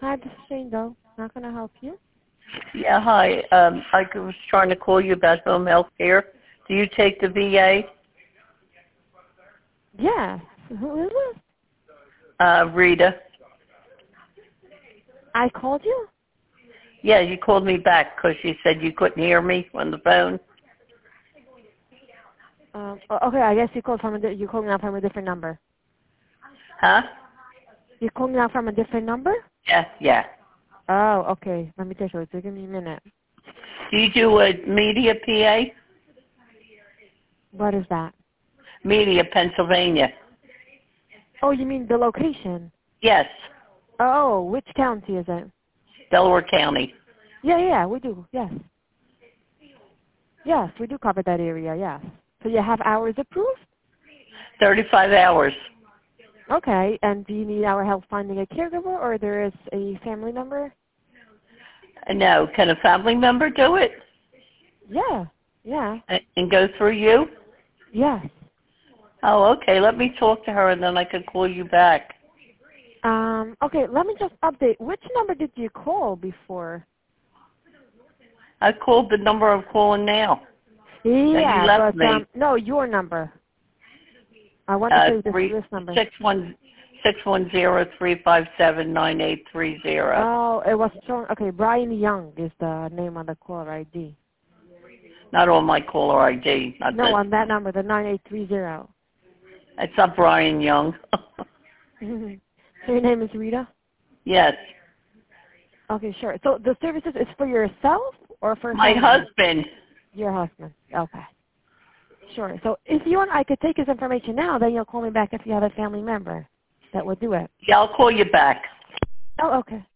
Hi, this is Jane Doe. How can I help you? Yeah, hi. I was trying to call you about home health care. Do you take the VA? Yes. Who is this? Rita. I called you? Yeah, you called me back because you said you couldn't hear me on the phone. Okay, I guess you called you called me out from a different number. Huh? You called me out from a different number? Yeah. Oh, okay. Let me take a look. Give me a minute. Do you do a Media, PA? What is that? Media, Pennsylvania. Oh, you mean the location? Yes. Oh, which county is it? Delaware County. Yeah, we do. Yes. Yes, we do cover that area, yes. So you have hours approved? 35 hours. Okay, and do you need our help finding a caregiver or there is a family member? No. Can a family member do it? Yeah. And go through you? Yes. Oh, okay. Let me talk to her and then I can call you back. Okay, let me just update. Which number did you call before? I called the number I'm calling now. That you Yeah, left but me. no, your number. I want to say this number. 610-357-9830. Oh, it was showing. Okay, Brian Young is the name on the caller ID. Not on my caller ID. Not No, this. on that number, the 9830. It's not Brian Young. So your name is Rita? Yes. Okay, sure. So the services is for yourself or for My family? husband. Your husband. Okay. Sure. So if you want, I could take his information now. Then you'll call me back if you have a family member that would do it. Yeah, I'll call you back. Oh, okay.